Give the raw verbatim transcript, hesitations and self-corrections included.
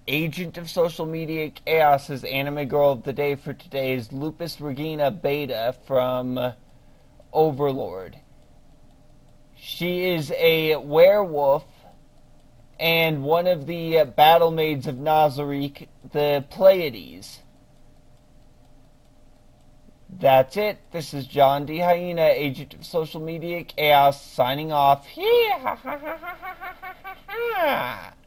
Agent of Social Media Chaos's anime girl of the day for today is Lupus Regina Beta from Overlord. She is a werewolf and one of the battle maids of Nazarick, the Pleiades. That's it. This is John D. Hyena, Agent of Social Media Chaos, signing off.